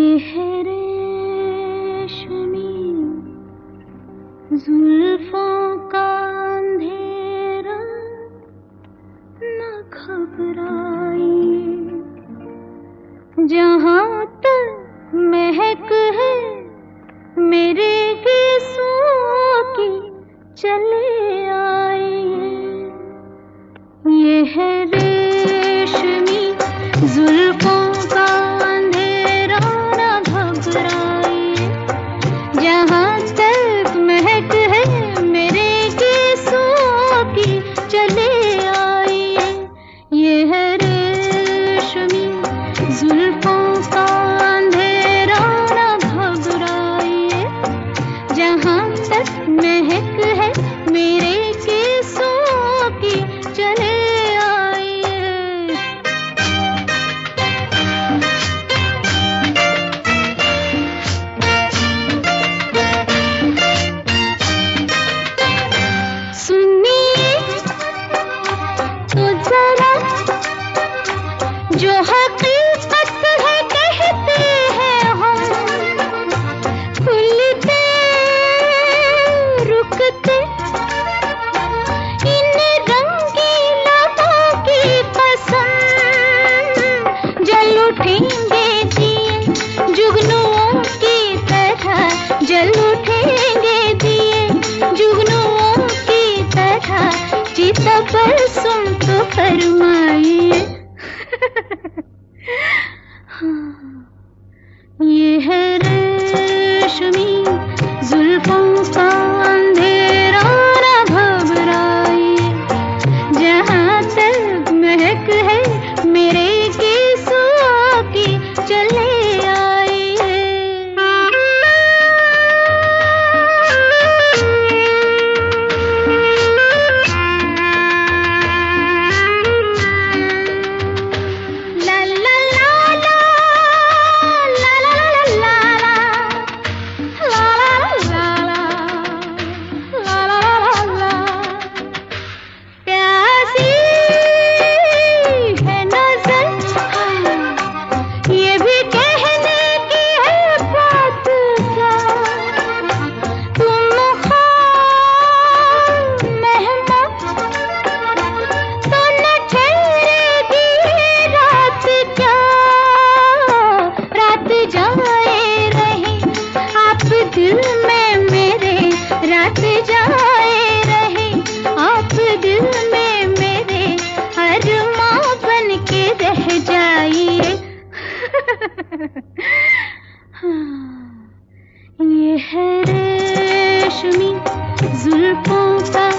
है रेशमी जुल्फों का अंधेरा, न घबराइए। जहाँ तक महक है मेरे गीसों की, चले आइए। ये है रेशमी जुल्फों का अंधेरा, न घबराइए। जहाँ तक महक है मेरे गीसों की, चले आइए। ये है रेशमी जुल्फों का अंधेरा, न घबराइए। जहाँ तक महक है मेरे गीसों की, चले आइए। सुनिए तो जरा, जो हकीकत है कहते हैं हम, खुलते रुकते इन रंगीला की कसम, जल उठेंगे दिए जुगनुओं की तरह, जल उठेंगे दिए जुगनुओं की तरह। चिता पर सुन तो फरमाइए। ये है रेशमी जुल्फों का अंधेरा, न घबराइए। जहाँ तक महक है मेरे गीसों की, चले आइए। ला ला ला ला, ला ला ला ला ला, ला ला ला ला। प्यासी है नजर, ये भी कहने की है बात क्या। तुम ख्वाब मेहमान तो न ठहरेगी रात क्या। रात जाए रहे आप दिल में मेरे, रात जाए रहे आप दिल में मेरे, अरमां बन के रह जाइए। ये है रेशमी जुल्फों का